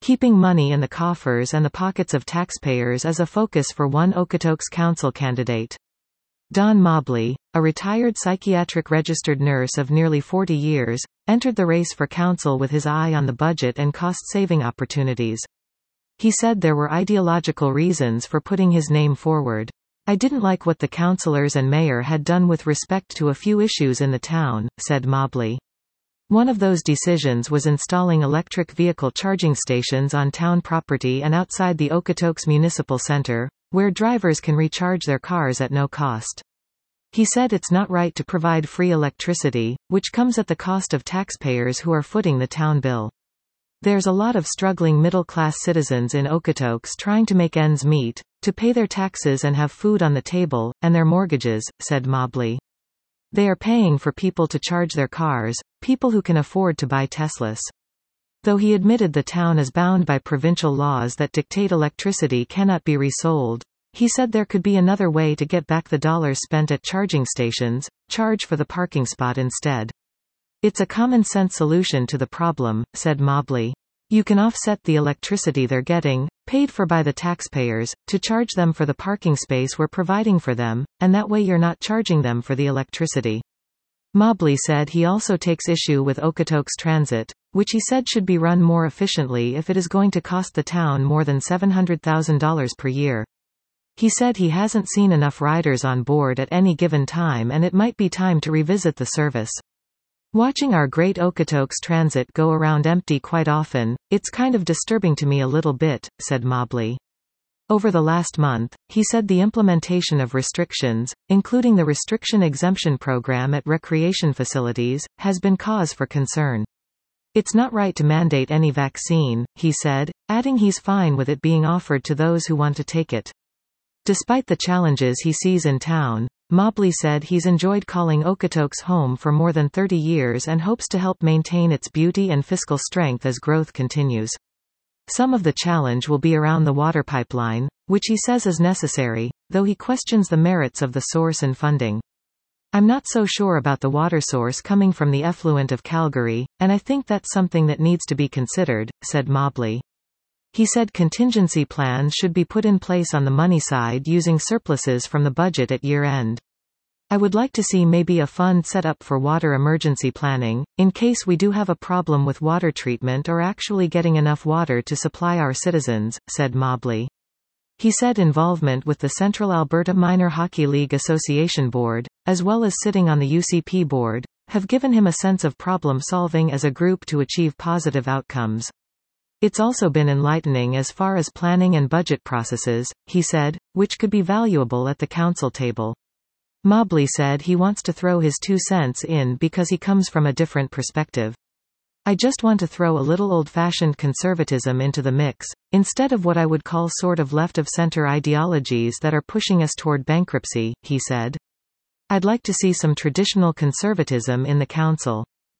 Keeping money in the coffers and the pockets of taxpayers is a focus for one Okotoks council candidate. Dawn Mobley, a retired psychiatric registered nurse of nearly 40 years, entered the race for council with his eye on the budget and cost-saving opportunities. He said there were ideological reasons for putting his name forward. "I didn't like what the councillors and mayor had done with respect to a few issues in the town," said Mobley. One of those decisions was installing electric vehicle charging stations on town property and outside the Okotoks Municipal Center, where drivers can recharge their cars at no cost. He said it's not right to provide free electricity, which comes at the cost of taxpayers who are footing the town bill. "There's a lot of struggling middle-class citizens in Okotoks trying to make ends meet, to pay their taxes and have food on the table, and their mortgages," said Mobley. "They are paying for people to charge their cars, people who can afford to buy Teslas." Though he admitted the town is bound by provincial laws that dictate electricity cannot be resold, he said there could be another way to get back the dollars spent at charging stations: charge for the parking spot instead. "It's a common-sense solution to the problem," said Mobley. "You can offset the electricity they're getting, paid for by the taxpayers, to charge them for the parking space we're providing for them, and that way you're not charging them for the electricity." Mobley said he also takes issue with Okotoks Transit, which he said should be run more efficiently if it is going to cost the town more than $700,000 per year. He said he hasn't seen enough riders on board at any given time and it might be time to revisit the service. "Watching our great Okotoks Transit go around empty quite often, it's kind of disturbing to me a little bit," said Mobley. Over the last month, he said the implementation of restrictions, including the restriction exemption program at recreation facilities, has been cause for concern. "It's not right to mandate any vaccine," he said, adding he's fine with it being offered to those who want to take it. Despite the challenges he sees in town, Mobley said he's enjoyed calling Okotoks home for more than 30 years and hopes to help maintain its beauty and fiscal strength as growth continues. Some of the challenge will be around the water pipeline, which he says is necessary, though he questions the merits of the source and funding. "I'm not so sure about the water source coming from the effluent of Calgary, and I think that's something that needs to be considered," said Mobley. He said contingency plans should be put in place on the money side using surpluses from the budget at year-end. "I would like to see maybe a fund set up for water emergency planning, in case we do have a problem with water treatment or actually getting enough water to supply our citizens," said Mobley. He said involvement with the Central Alberta Minor Hockey League Association Board, as well as sitting on the UCP board, have given him a sense of problem-solving as a group to achieve positive outcomes. "It's also been enlightening as far as planning and budget processes," he said, which could be valuable at the council table. Mobley said he wants to throw his 2 cents in because he comes from a different perspective. "I just want to throw a little old-fashioned conservatism into the mix, instead of what I would call sort of left-of-center ideologies that are pushing us toward bankruptcy," he said. "I'd like to see some traditional conservatism in the council."